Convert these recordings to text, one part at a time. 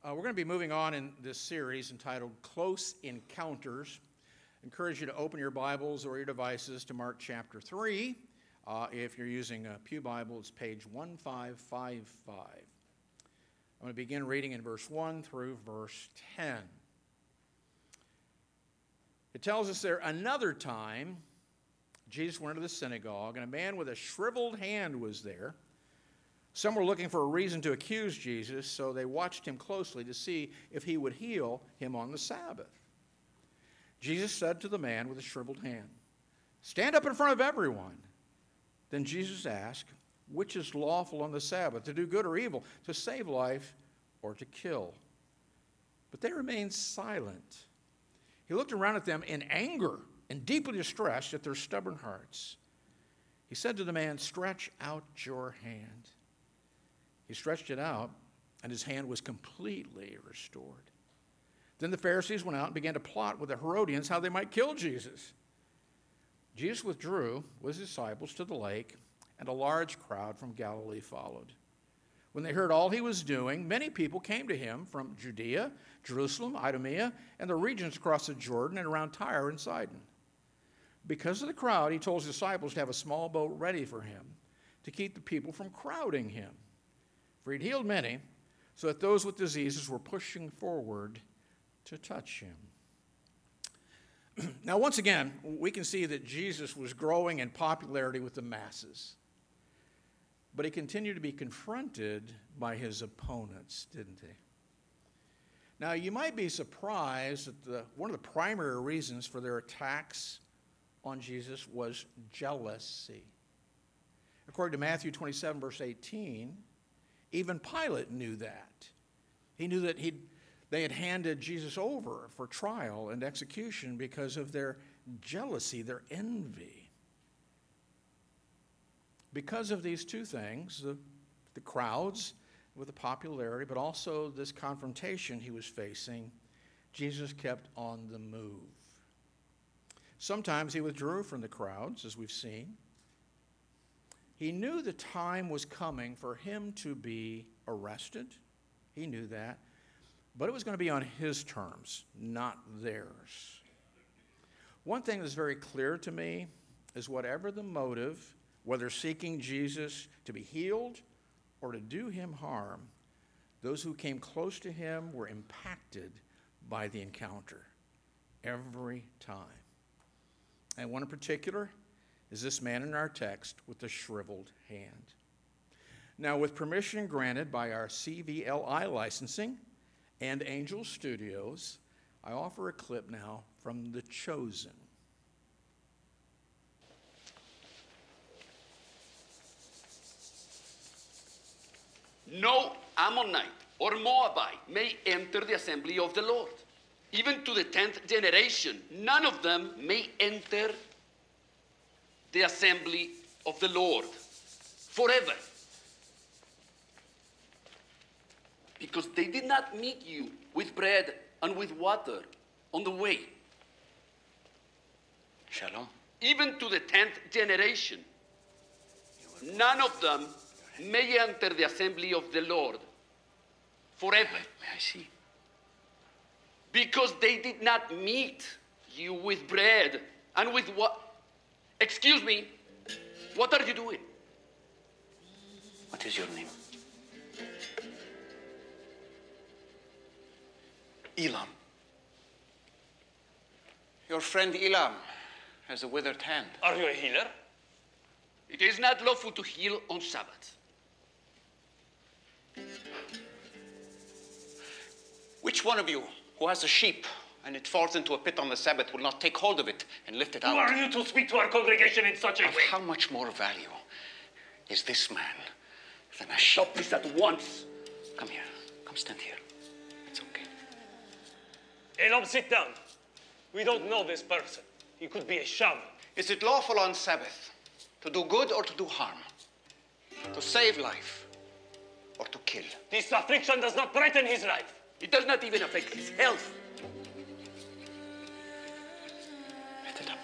We're going to be moving on in this series entitled Close Encounters. I encourage you to open your Bibles or your devices to Mark chapter 3. If you're using a Pew Bible, it's page 1555. I'm going to begin reading in verse 1 through verse 10. It tells us there, another time, Jesus went into the synagogue, and a man with a shriveled hand was there. Some were looking for a reason to accuse Jesus, so they watched him closely to see if he would heal him on the Sabbath. Jesus said to the man with the shriveled hand, "Stand up in front of everyone." Then Jesus asked, "Which is lawful on the Sabbath, to do good or evil, to save life or to kill?" But they remained silent. He looked around at them in anger and deeply distressed at their stubborn hearts. He said to the man, "Stretch out your hand." He stretched it out, and his hand was completely restored. Then the Pharisees went out and began to plot with the Herodians how they might kill Jesus. Jesus withdrew with his disciples to the lake, and a large crowd from Galilee followed. When they heard all he was doing, many people came to him from Judea, Jerusalem, Idumea, and the regions across the Jordan and around Tyre and Sidon. Because of the crowd, he told his disciples to have a small boat ready for him to keep the people from crowding him. For he'd healed many, so that those with diseases were pushing forward to touch him. Now, once again, we can see that Jesus was growing in popularity with the masses. But he continued to be confronted by his opponents, didn't he? Now, you might be surprised that one of the primary reasons for their attacks on Jesus was jealousy. According to Matthew 27, verse 18, even Pilate knew that. He knew that they had handed Jesus over for trial and execution because of their jealousy, their envy. Because of these two things, the crowds with the popularity, but also this confrontation he was facing, Jesus kept on the move. Sometimes he withdrew from the crowds, as we've seen. He knew the time was coming for him to be arrested. He knew that. But it was going to be on his terms, not theirs. One thing that's very clear to me is whatever the motive, whether seeking Jesus to be healed or to do him harm, those who came close to him were impacted by the encounter every time. And one in particular is this man in our text with the shriveled hand. Now, with permission granted by our CVLI licensing and Angel Studios, I offer a clip now from The Chosen. No Ammonite or Moabite may enter the assembly of the Lord. Even to the 10th generation, none of them may enter the assembly of the Lord forever. Because they did not meet you with bread and with water on the way. Shalom. Even to the 10th generation, none of them may enter the assembly of the Lord forever. May I see? Because they did not meet you with bread and with what? Excuse me, what are you doing? What is your name? Elam. Your friend Elam has a withered hand. Are you a healer? It is not lawful to heal on Sabbath. Which one of you who has a sheep and it falls into a pit on the Sabbath will not take hold of it and lift it out? Who are you to speak to our congregation in such a Of way? how much more value is this man than a sheep? Stop this at once. Come here. Come stand here. It's okay. Elam, sit down. We don't know this person. He could be a shaman. Is it lawful on Sabbath to do good or to do harm? To save life or to kill? This affliction does not threaten his life. It does not even affect his health. Lift it up.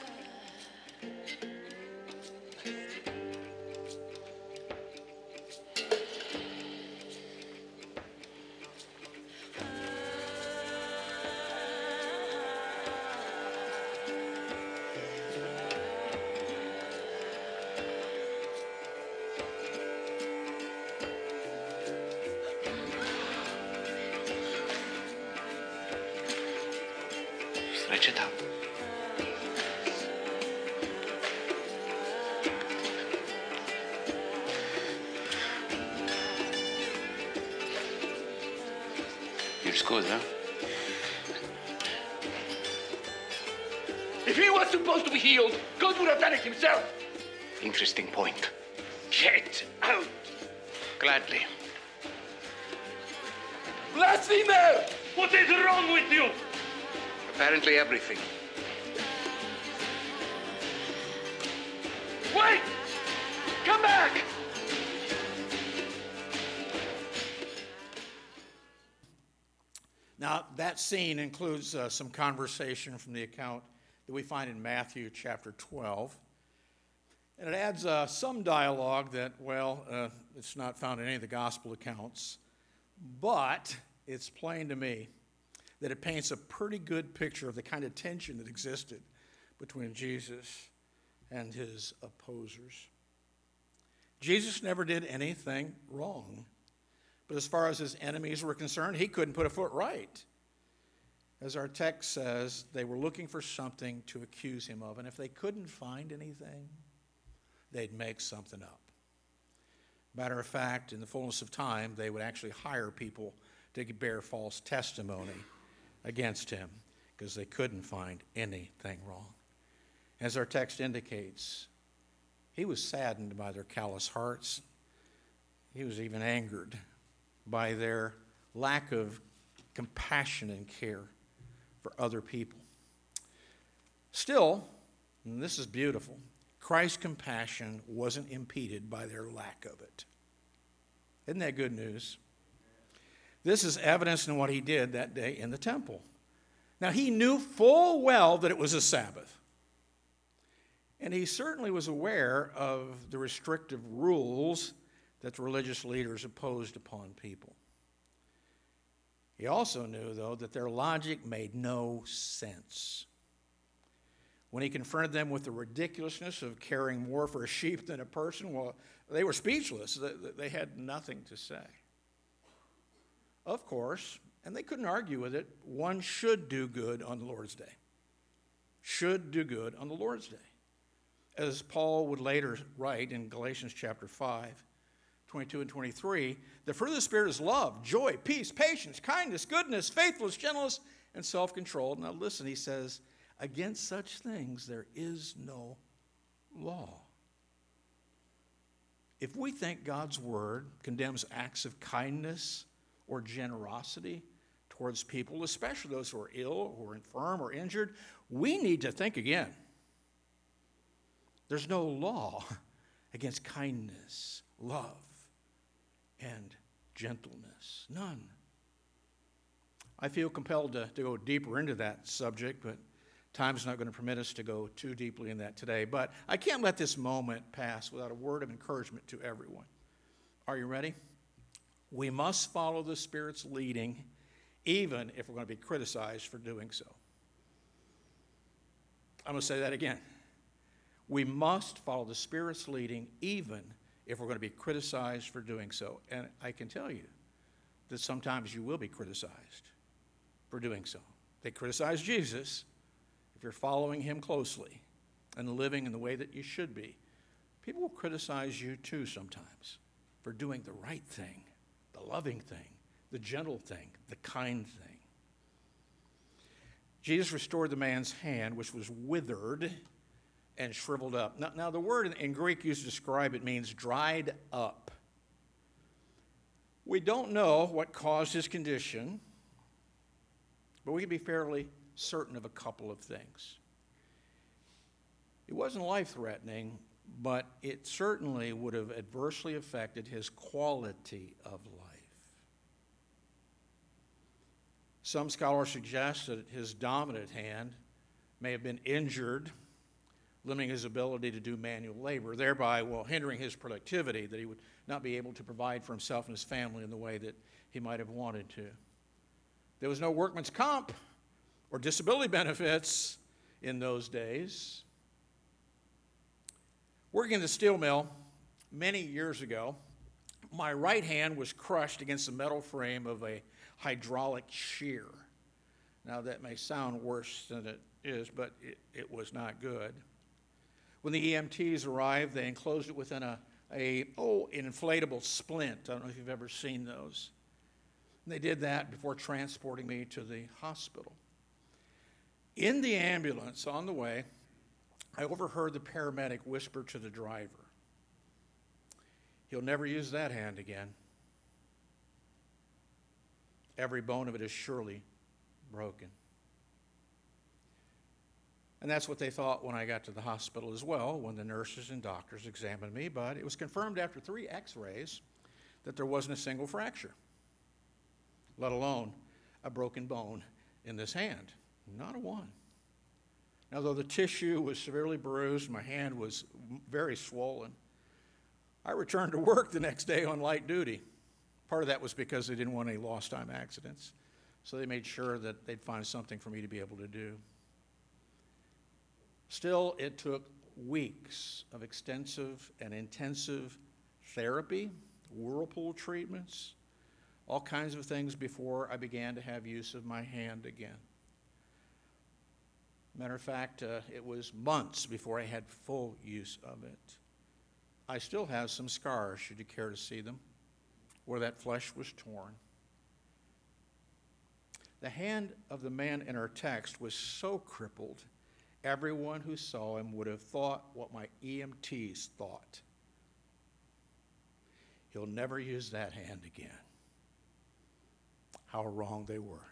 Stretch it out. Feels good, huh? If he was supposed to be healed, God would have done it himself. Interesting point. Get out. Gladly. Blasphemer! What is wrong with you? Apparently everything. Wait! Come back! Now, that scene includes some conversation from the account that we find in Matthew chapter 12. And it adds some dialogue that, well, it's not found in any of the gospel accounts. But it's plain to me that it paints a pretty good picture of the kind of tension that existed between Jesus and his opposers. Jesus never did anything wrong. But as far as his enemies were concerned, he couldn't put a foot right. As our text says, they were looking for something to accuse him of. And if they couldn't find anything, they'd make something up. Matter of fact, in the fullness of time, they would actually hire people to bear false testimony against him because they couldn't find anything wrong. As our text indicates, he was saddened by their callous hearts. He was even angered by their lack of compassion and care for other people. Still, and this is beautiful, Christ's compassion wasn't impeded by their lack of it. Isn't that good news? This is evidenced in what he did that day in the temple. Now, he knew full well that it was a Sabbath. And he certainly was aware of the restrictive rules that the religious leaders imposed upon people. He also knew, though, that their logic made no sense. When he confronted them with the ridiculousness of caring more for a sheep than a person, well, they were speechless. They had nothing to say. Of course, and they couldn't argue with it, one should do good on the Lord's day. Should do good on the Lord's day. As Paul would later write in Galatians chapter 5, 22 and 23, the fruit of the Spirit is love, joy, peace, patience, kindness, goodness, faithfulness, gentleness, and self-control. Now listen, he says, against such things there is no law. If we think God's word condemns acts of kindness or generosity towards people, especially those who are ill or infirm or injured, we need to think again. There's no law against kindness, love, and gentleness. None. I feel compelled to go deeper into that subject, but time's not going to permit us to go too deeply in that today. But I can't let this moment pass without a word of encouragement to everyone. Are you ready? We must follow the Spirit's leading, even if we're going to be criticized for doing so. I'm going to say that again. We must follow the Spirit's leading, even if we're going to be criticized for doing so. And I can tell you that sometimes you will be criticized for doing so. They criticize Jesus. If you're following him closely and living in the way that you should be, people will criticize you too sometimes for doing the right thing, the loving thing, the gentle thing, the kind thing. Jesus restored the man's hand, which was withered and shriveled up. Now the word in Greek used to describe it means dried up. We don't know what caused his condition, but we can be fairly certain of a couple of things. It wasn't life-threatening, but it certainly would have adversely affected his quality of life. Some scholars suggest that his dominant hand may have been injured, limiting his ability to do manual labor, thereby, hindering his productivity, that he would not be able to provide for himself and his family in the way that he might have wanted to. There was no workman's comp or disability benefits in those days. Working in the steel mill many years ago, my right hand was crushed against the metal frame of a hydraulic shear. Now, that may sound worse than it is, but it was not good. When the EMTs arrived, they enclosed it within an inflatable splint. I don't know if you've ever seen those. And they did that before transporting me to the hospital. In the ambulance on the way, I overheard the paramedic whisper to the driver, "He'll never use that hand again. Every bone of it is surely broken." And that's what they thought when I got to the hospital as well, when the nurses and doctors examined me. But it was confirmed after 3 x-rays that there wasn't a single fracture, let alone a broken bone in this hand. Not a one. Now, though the tissue was severely bruised, my hand was very swollen, I returned to work the next day on light duty. Part of that was because they didn't want any lost time accidents, so they made sure that they'd find something for me to be able to do. Still, it took weeks of extensive and intensive therapy, whirlpool treatments, all kinds of things before I began to have use of my hand again. Matter of fact, it was months before I had full use of it. I still have some scars, should you care to see them, where that flesh was torn. The hand of the man in our text was so crippled, everyone who saw him would have thought what my EMTs thought. He'll never use that hand again. How wrong they were.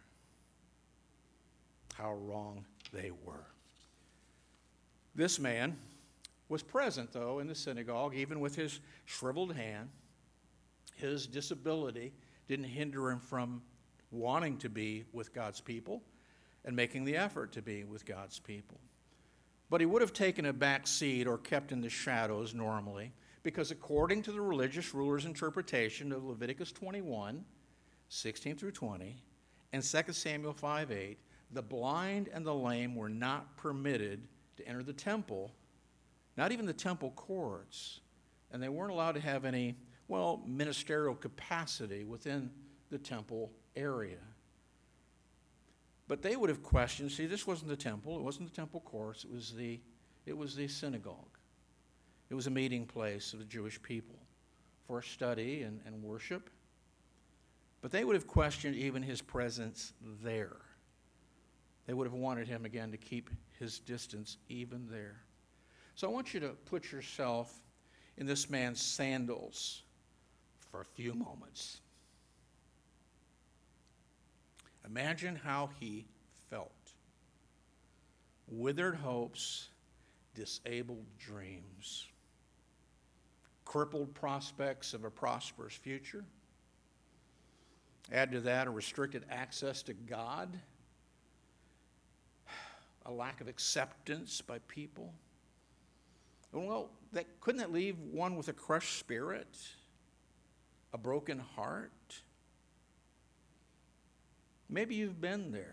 How wrong they were. This man was present, though, in the synagogue, even with his shriveled hand. His disability didn't hinder him from wanting to be with God's people and making the effort to be with God's people. But he would have taken a back seat or kept in the shadows normally, because according to the religious rulers' interpretation of Leviticus 21, 16 through 20, and 2 Samuel 5:8, the blind and the lame were not permitted to enter the temple, not even the temple courts, and they weren't allowed to have any, ministerial capacity within the temple area. But they would have questioned, see, this wasn't the temple, it wasn't the temple courts, it was the synagogue. It was a meeting place of the Jewish people for study and worship. But they would have questioned even his presence there. They would have wanted him again to keep his distance even there. So I want you to put yourself in this man's sandals for a few moments. Imagine how he felt. Withered hopes, disabled dreams, crippled prospects of a prosperous future. Add to that a restricted access to God, a lack of acceptance by people. Well, couldn't that leave one with a crushed spirit, a broken heart? Maybe you've been there.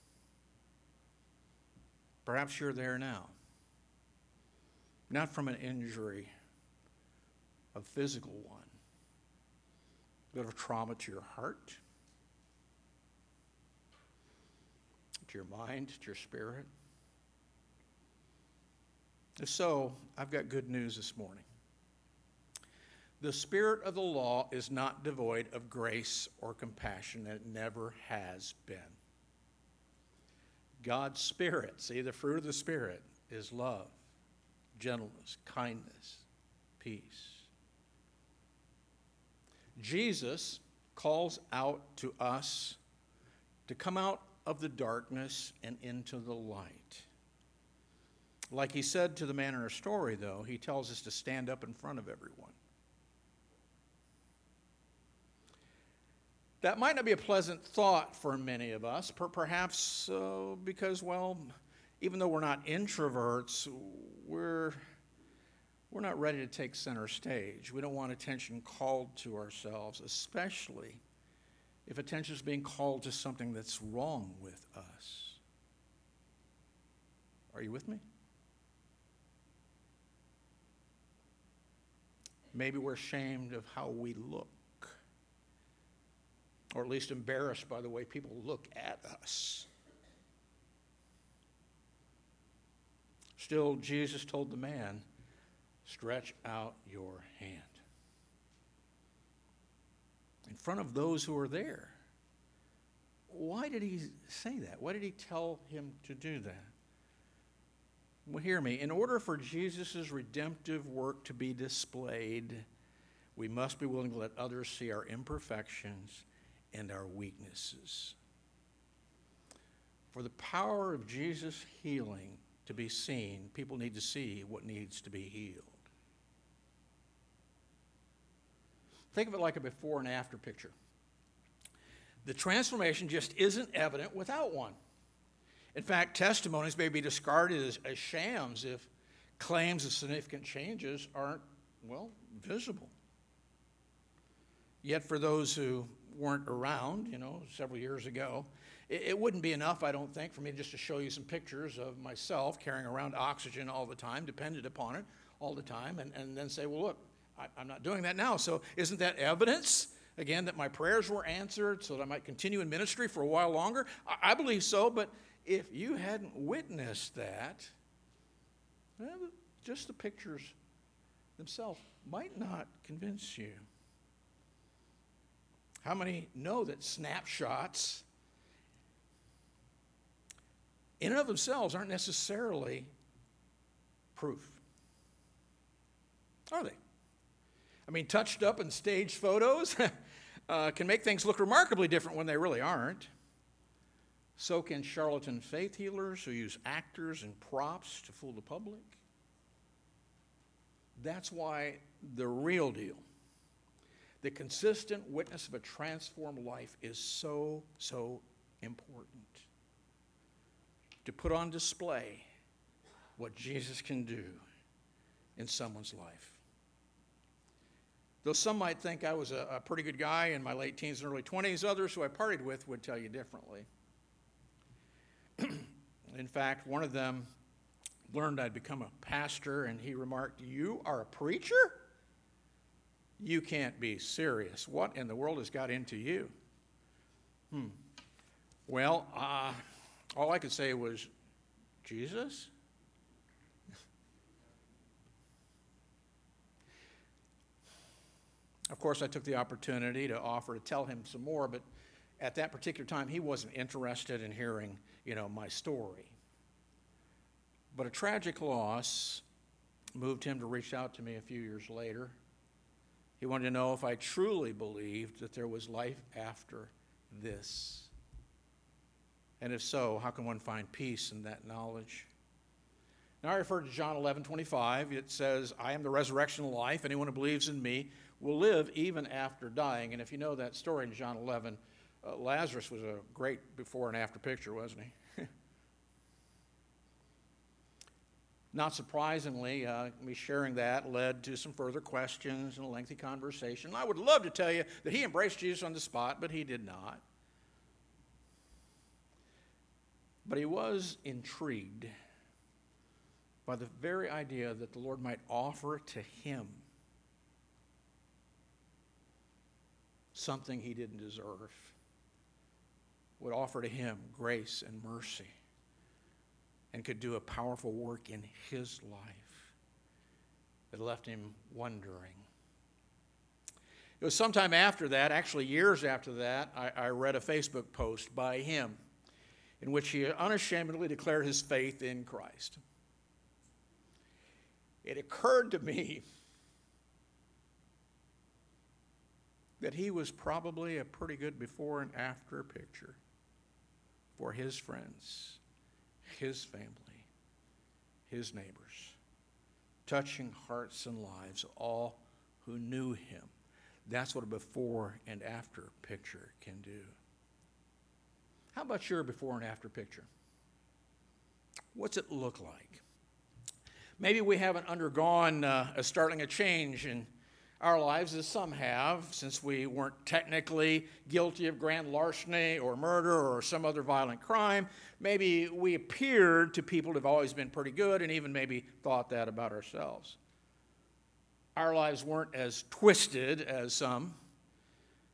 Perhaps you're there now. Not from an injury, a physical one, but of trauma to your heart, to your mind, to your spirit. If so, I've got good news this morning. The spirit of the law is not devoid of grace or compassion, and it never has been. God's Spirit, see, the fruit of the Spirit is love, gentleness, kindness, peace. Jesus calls out to us to come out of the darkness and into the light. Like he said to the man in our story, though, he tells us to stand up in front of everyone. That might not be a pleasant thought for many of us, perhaps because, even though we're not introverts, we're not ready to take center stage. We don't want attention called to ourselves, especially if attention is being called to something that's wrong with us. Are you with me? Maybe we're ashamed of how we look, or at least embarrassed by the way people look at us. Still, Jesus told the man, stretch out your hand. In front of those who were there. Why did he say that? Why did he tell him to do that? Well, hear me. In order for Jesus' redemptive work to be displayed, we must be willing to let others see our imperfections and our weaknesses. For the power of Jesus' healing to be seen, people need to see what needs to be healed. Think of it like a before and after picture. The transformation just isn't evident without one. In fact, testimonies may be discarded as shams if claims of significant changes aren't, well, visible. Yet for those who weren't around, several years ago, it wouldn't be enough, I don't think, for me just to show you some pictures of myself carrying around oxygen all the time, dependent upon it all the time, and then say, well, look, I'm not doing that now. So isn't that evidence, again, that my prayers were answered so that I might continue in ministry for a while longer? I believe so, but if you hadn't witnessed that, well, just the pictures themselves might not convince you. How many know that snapshots in and of themselves aren't necessarily proof? Are they? I mean, touched up and staged photos can make things look remarkably different when they really aren't. So can charlatan faith healers who use actors and props to fool the public. That's why the real deal, the consistent witness of a transformed life, is so, so important. To put on display what Jesus can do in someone's life. Though some might think I was a pretty good guy in my late teens and early 20s, others who I partied with would tell you differently. In fact, one of them learned I'd become a pastor, and he remarked, "You are a preacher? You can't be serious. What in the world has got into you?" Well, all I could say was, Jesus? Of course, I took the opportunity to offer to tell him some more, but at that particular time, he wasn't interested in hearing, my story. But a tragic loss moved him to reach out to me a few years later. He wanted to know if I truly believed that there was life after this. And if so, how can one find peace in that knowledge? Now, I refer to John 11:25. It says, "I am the resurrection and life. Anyone who believes in me will live even after dying." And if you know that story in John 11, Lazarus was a great before and after picture, wasn't he? Not surprisingly, me sharing that led to some further questions and a lengthy conversation. I would love to tell you that he embraced Jesus on the spot, but he did not. But he was intrigued by the very idea that the Lord might offer to him something he didn't deserve, would offer to him grace and mercy, and could do a powerful work in his life that left him wondering. It was sometime after that, actually years after that, I read a Facebook post by him in which he unashamedly declared his faith in Christ. It occurred to me that he was probably a pretty good before and after picture for his friends, his family, his neighbors, touching hearts and lives of all who knew him. That's what a before and after picture can do. How about your before and after picture? What's it look like? Maybe we haven't undergone as startling a change in our lives as some have, since we weren't technically guilty of grand larceny or murder or some other violent crime. Maybe we appeared to people to have always been pretty good and even maybe thought that about ourselves. Our lives weren't as twisted as some.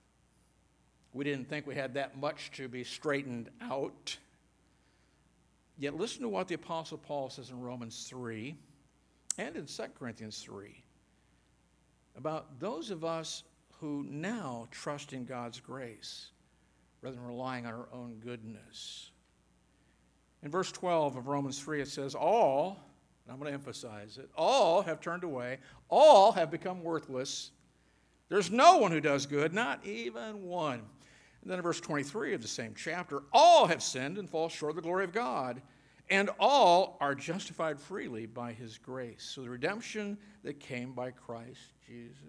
We didn't think we had that much to be straightened out. Yet listen to what the Apostle Paul says in Romans 3 and in 2 Corinthians 3 about those of us who now trust in God's grace rather than relying on our own goodness. In verse 12 of Romans 3, it says, all, and I'm going to emphasize it, all have turned away, all have become worthless. There's no one who does good, not even one. And then in verse 23 of the same chapter, all have sinned and fall short of the glory of God, and all are justified freely by his grace. So the redemption that came by Christ Jesus.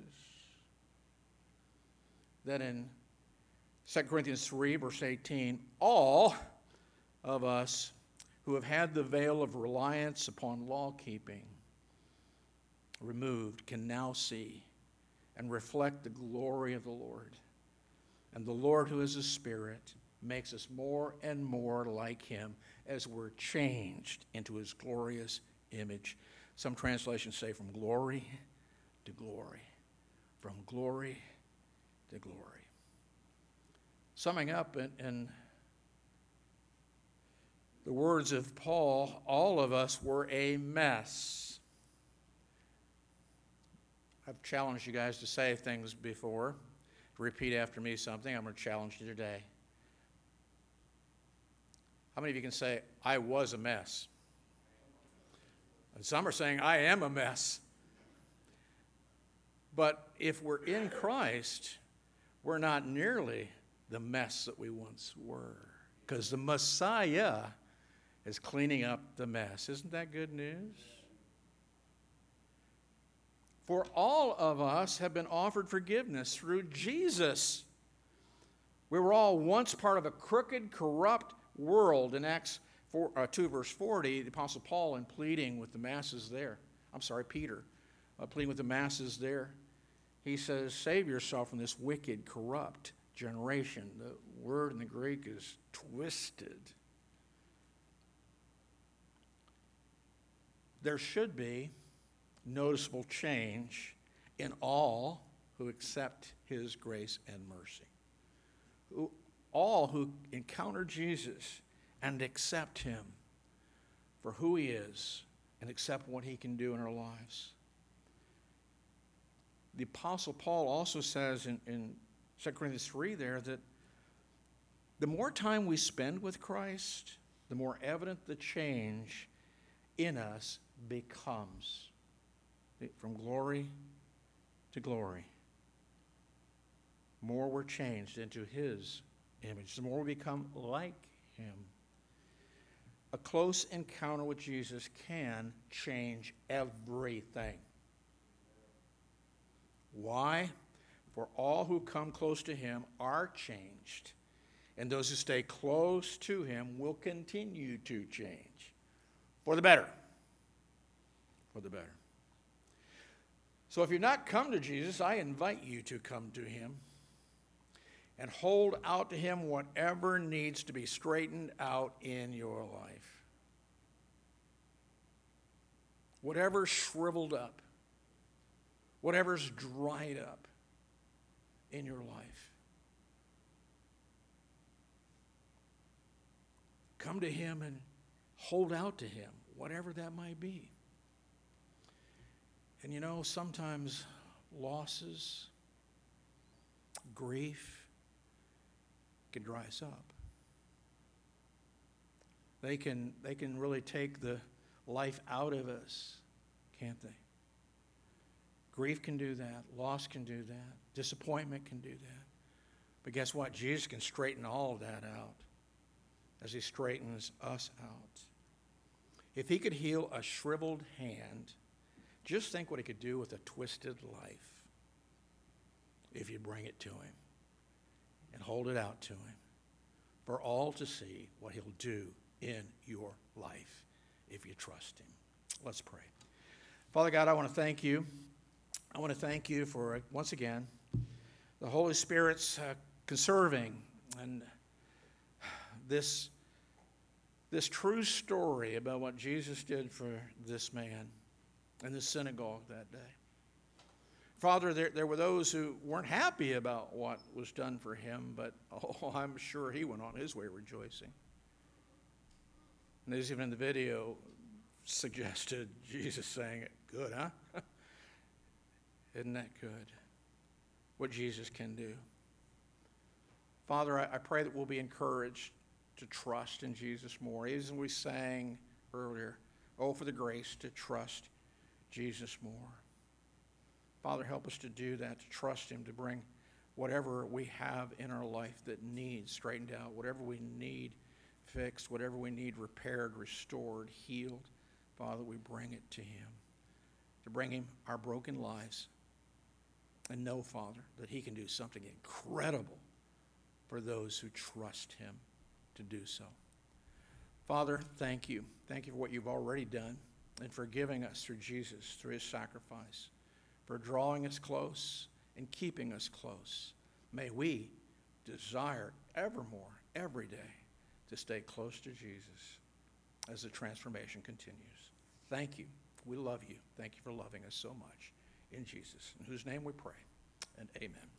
Then in 2 Corinthians 3, verse 18, all of us who have had the veil of reliance upon law-keeping removed can now see and reflect the glory of the Lord. And the Lord, who is a Spirit, makes us more and more like him as we're changed into his glorious image. Some translations say from glory to glory, from glory to glory. Summing up in the words of Paul, all of us were a mess. I've challenged you guys to say things before. To repeat after me something, I'm going to challenge you today. How many of you can say, I was a mess? And some are saying, I am a mess. But if we're in Christ, we're not nearly the mess that we once were. Because the Messiah is cleaning up the mess. Isn't that good news? For all of us have been offered forgiveness through Jesus. We were all once part of a crooked, corrupt world. In Acts 2, verse 40, the Apostle Paul, in pleading with the masses there, Peter, pleading with the masses there, he says, save yourself from this wicked, corrupt generation. The word in the Greek is twisted. There should be noticeable change in all who accept his grace and mercy. All who encounter Jesus and accept him for who he is and accept what he can do in our lives. The Apostle Paul also says in 2 Corinthians 3 there that the more time we spend with Christ, the more evident the change in us becomes. From glory to glory. More we're changed into his image, the more we become like him. A close encounter with Jesus can change everything. Why? For all who come close to him are changed, and those who stay close to him will continue to change. For the better. For the better. So if you've not come to Jesus, I invite you to come to him and hold out to him whatever needs to be straightened out in your life. Whatever's shriveled up, whatever's dried up in your life. Come to him and hold out to him, whatever that might be. And you know, sometimes losses, grief can dry us up. They can really take the life out of us, can't they? Grief can do that. Loss can do that. Disappointment can do that. But guess what? Jesus can straighten all of that out as he straightens us out. If he could heal a shriveled hand, just think what he could do with a twisted life if you bring it to him and hold it out to him for all to see what he'll do in your life if you trust him. Let's pray. Father God, I want to thank you. I want to thank you for, once again, the Holy Spirit's conserving and this true story about what Jesus did for this man in the synagogue that day. Father, there were those who weren't happy about what was done for him, but I'm sure he went on his way rejoicing. And there's even in the video suggested Jesus saying it. Good, huh? Isn't that good? What Jesus can do. Father, I pray that we'll be encouraged to trust in Jesus more. As we sang earlier, oh, for the grace to trust Jesus more. Father, help us to do that, to trust him, to bring whatever we have in our life that needs straightened out, whatever we need fixed, whatever we need repaired, restored, healed. Father, we bring it to him, to bring him our broken lives. And know, Father, that he can do something incredible for those who trust him to do so. Father, thank you. Thank you for what you've already done and for giving us through Jesus, through his sacrifice, for drawing us close and keeping us close. May we desire evermore, every day, to stay close to Jesus as the transformation continues. Thank you. We love you. Thank you for loving us so much. In Jesus, in whose name we pray, and amen.